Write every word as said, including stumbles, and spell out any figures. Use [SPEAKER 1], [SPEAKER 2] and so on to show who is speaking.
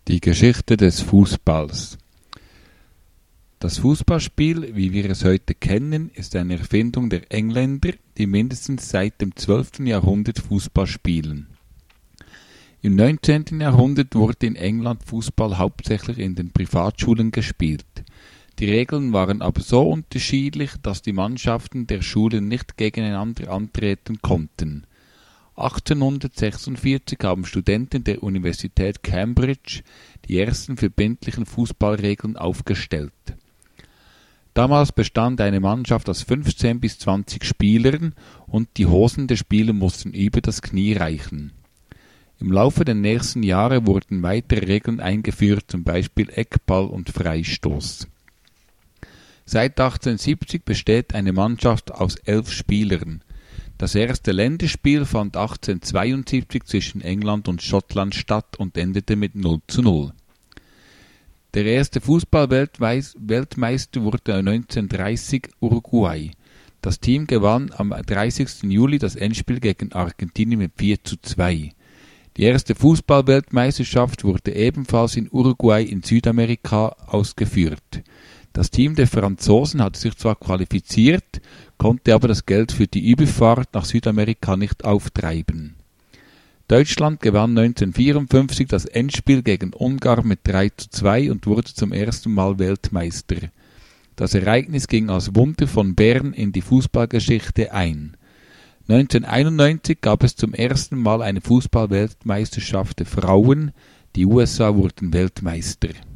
[SPEAKER 1] Die Geschichte des Fußballs. Das Fußballspiel, wie wir es heute kennen, ist eine Erfindung der Engländer, die mindestens seit dem zwölften Jahrhundert Fußball spielen. Im neunzehnten Jahrhundert wurde in England Fußball hauptsächlich in den Privatschulen gespielt. Die Regeln waren aber so unterschiedlich, dass die Mannschaften der Schulen nicht gegeneinander antreten konnten. achtzehnhundertsechsundvierzig haben Studenten der Universität Cambridge die ersten verbindlichen Fußballregeln aufgestellt. Damals bestand eine Mannschaft aus fünfzehn bis zwanzig Spielern und die Hosen der Spieler mussten über das Knie reichen. Im Laufe der nächsten Jahre wurden weitere Regeln eingeführt, zum Beispiel Eckball und Freistoß. Seit achtzehnhundertsiebzig besteht eine Mannschaft aus elf Spielern. Das erste Länderspiel fand achtzehnhundertzweiundsiebzig zwischen England und Schottland statt und endete mit null zu null. Der erste Fußball-Weltmeister wurde neunzehnhundertdreißig Uruguay. Das Team gewann am dreißigsten Juli das Endspiel gegen Argentinien mit vier zu zwei. Die erste Fußball-Weltmeisterschaft wurde ebenfalls in Uruguay in Südamerika ausgeführt. Das Team der Franzosen hatte sich zwar qualifiziert, konnte aber das Geld für die Überfahrt nach Südamerika nicht auftreiben. Deutschland gewann neunzehnhundertvierundfünfzig das Endspiel gegen Ungarn mit drei zu zwei und wurde zum ersten Mal Weltmeister. Das Ereignis ging als Wunder von Bern in die Fußballgeschichte ein. neunzehnhunderteinundneunzig gab es zum ersten Mal eine Fußball-Weltmeisterschaft der Frauen. Die U S A wurden Weltmeister.